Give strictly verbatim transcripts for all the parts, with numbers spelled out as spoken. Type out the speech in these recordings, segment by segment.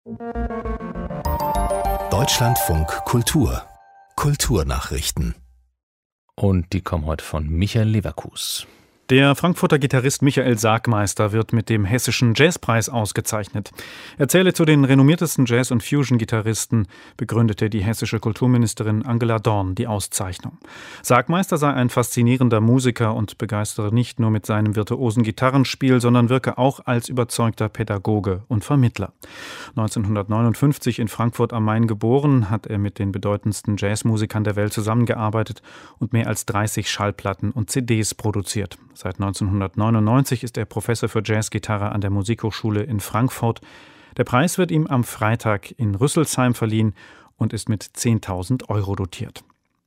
Deutschlandfunk Kultur Kulturnachrichten. Und die kommen heute von Michael Leverkus. Der Frankfurter Gitarrist Michael Sargmeister wird mit dem Hessischen Jazzpreis ausgezeichnet. Er zähle zu den renommiertesten Jazz- und Fusion-Gitarristen, begründete die hessische Kulturministerin Angela Dorn die Auszeichnung. Sargmeister sei ein faszinierender Musiker und begeistere nicht nur mit seinem virtuosen Gitarrenspiel, sondern wirke auch als überzeugter Pädagoge und Vermittler. neunzehnhundertneunundfünfzig in Frankfurt am Main geboren, hat er mit den bedeutendsten Jazzmusikern der Welt zusammengearbeitet und mehr als dreißig Schallplatten und C Ds produziert. Seit neunzehnhundertneunundneunzig ist er Professor für Jazzgitarre an der Musikhochschule in Frankfurt. Der Preis wird ihm am Freitag in Rüsselsheim verliehen und ist mit zehntausend Euro dotiert.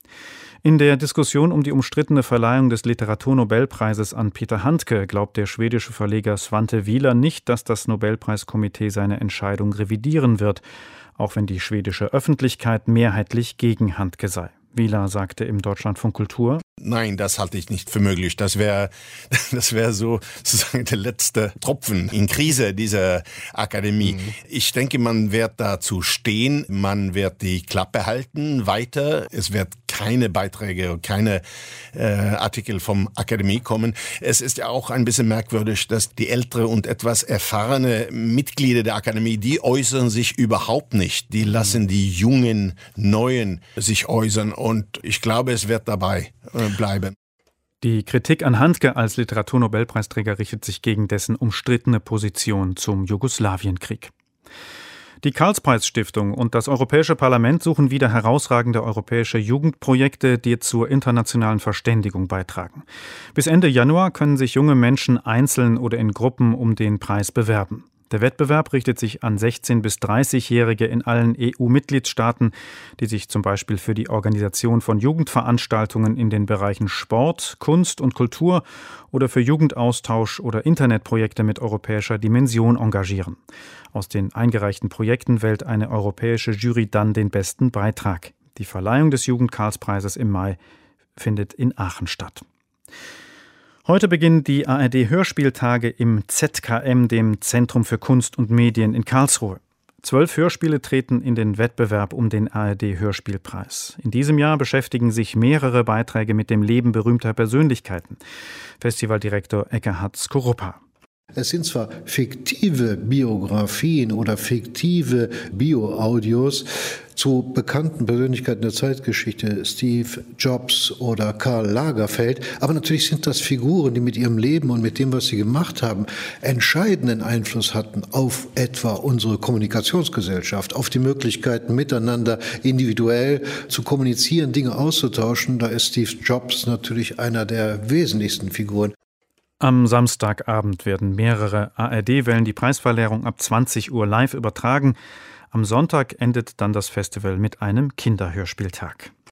In der Diskussion um die umstrittene Verleihung des Literaturnobelpreises an Peter Handke glaubt der schwedische Verleger Svante Wieler nicht, dass das Nobelpreiskomitee seine Entscheidung revidieren wird, auch wenn die schwedische Öffentlichkeit mehrheitlich gegen Handke sei. Wieler sagte im Deutschlandfunk Kultur: Nein, das halte ich nicht für möglich. Das wäre das wäre so sozusagen der letzte Tropfen in Krise dieser Akademie. Mhm. Ich denke, man wird dazu stehen, man wird die Klappe halten weiter. Es wird keine Beiträge, keine äh, Artikel vom Akademie kommen. Es ist ja auch ein bisschen merkwürdig, dass die ältere und etwas erfahrene Mitglieder der Akademie, die äußern sich überhaupt nicht. Die lassen die jungen, neuen sich äußern. Und ich glaube, es wird dabei bleiben. Die Kritik an Handke als Literaturnobelpreisträger richtet sich gegen dessen umstrittene Position zum Jugoslawienkrieg. Die Karlspreis-Stiftung und das Europäische Parlament suchen wieder herausragende europäische Jugendprojekte, die zur internationalen Verständigung beitragen. Bis Ende Januar können sich junge Menschen einzeln oder in Gruppen um den Preis bewerben. Der Wettbewerb richtet sich an sechzehn- bis dreißigjährige in allen E U-Mitgliedstaaten, die sich zum Beispiel für die Organisation von Jugendveranstaltungen in den Bereichen Sport, Kunst und Kultur oder für Jugendaustausch oder Internetprojekte mit europäischer Dimension engagieren. Aus den eingereichten Projekten wählt eine europäische Jury dann den besten Beitrag. Die Verleihung des Jugend-Karlspreises im Mai findet in Aachen statt. Heute beginnen die A R D-Hörspieltage im Z K M, dem Zentrum für Kunst und Medien in Karlsruhe. Zwölf Hörspiele treten in den Wettbewerb um den A R D-Hörspielpreis. In diesem Jahr beschäftigen sich mehrere Beiträge mit dem Leben berühmter Persönlichkeiten. Festivaldirektor Ekkehard Skorupa. Es sind zwar fiktive Biografien oder fiktive Bioaudios zu bekannten Persönlichkeiten der Zeitgeschichte, Steve Jobs oder Karl Lagerfeld, aber natürlich sind das Figuren, die mit ihrem Leben und mit dem, was sie gemacht haben, entscheidenden Einfluss hatten auf etwa unsere Kommunikationsgesellschaft, auf die Möglichkeiten, miteinander individuell zu kommunizieren, Dinge auszutauschen. Da ist Steve Jobs natürlich einer der wesentlichsten Figuren. Am Samstagabend werden mehrere A R D-Wellen die Preisverleihung ab zwanzig Uhr live übertragen. Am Sonntag endet dann das Festival mit einem Kinderhörspieltag.